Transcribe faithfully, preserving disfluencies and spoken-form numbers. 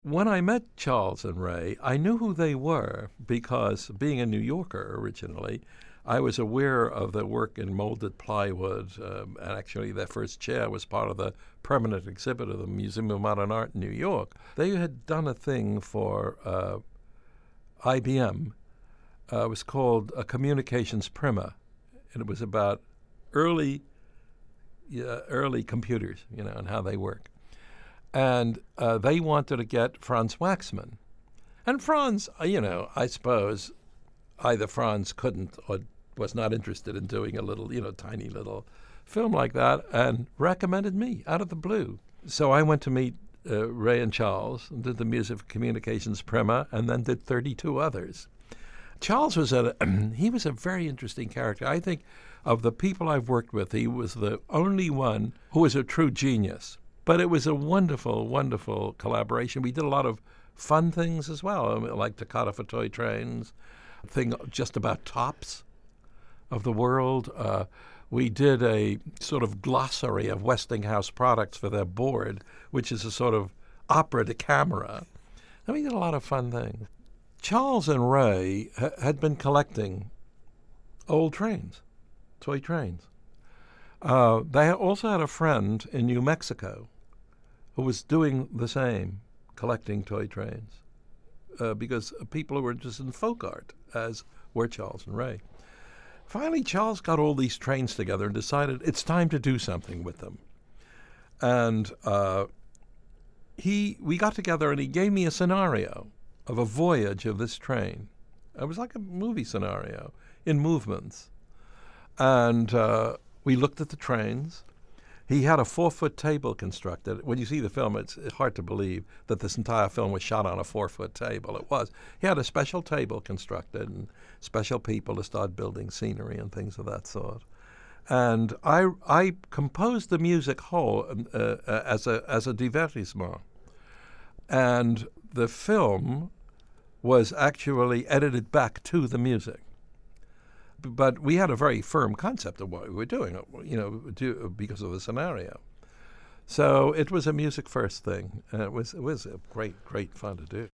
When I met Charles and Ray, I knew who they were because, being a New Yorker originally, I was aware of their work in molded plywood, um, and actually their first chair was part of the permanent exhibit of the Museum of Modern Art in New York. They had done a thing for uh, I B M. Uh, it was called a Communications Primer, and it was about early, uh, early computers, you know, and how they work. And uh, they wanted to get Franz Waxman. And Franz, uh, you know, I suppose either Franz couldn't or was not interested in doing a little, you know, tiny little film like that, and recommended me out of the blue. So I went to meet uh, Ray and Charles and did the Music of Communications Primer, and then did thirty-two others. Charles was a he was a very interesting character. I think of the people I've worked with, he was the only one who was a true genius. But it was a wonderful, wonderful collaboration. We did a lot of fun things as well, like Toccata for Toy Trains, a thing just about tops of the world. Uh, we did a sort of glossary of Westinghouse products for their board, which is a sort of opera de camera. And we did a lot of fun things. Charles and Ray ha- had been collecting old trains, toy trains. Uh, they also had a friend in New Mexico who was doing the same, collecting toy trains, uh, because people who were interested in folk art, as were Charles and Ray. Finally, Charles got all these trains together and decided it's time to do something with them. And uh, he, we got together and he gave me a scenario of a voyage of this train. It was like a movie scenario in movements. And uh, we looked at the trains. He had a four-foot table constructed. When you see the film, it's hard to believe that this entire film was shot on a four-foot table. It was. He had a special table constructed and special people to start building scenery and things of that sort. And I, I composed the music whole uh, uh, as a as a divertissement. And the film was actually edited back to the music. But we had a very firm concept of what we were doing, you know, do, because of the scenario. So it was a music first thing, and it was it was a great, great fun to do.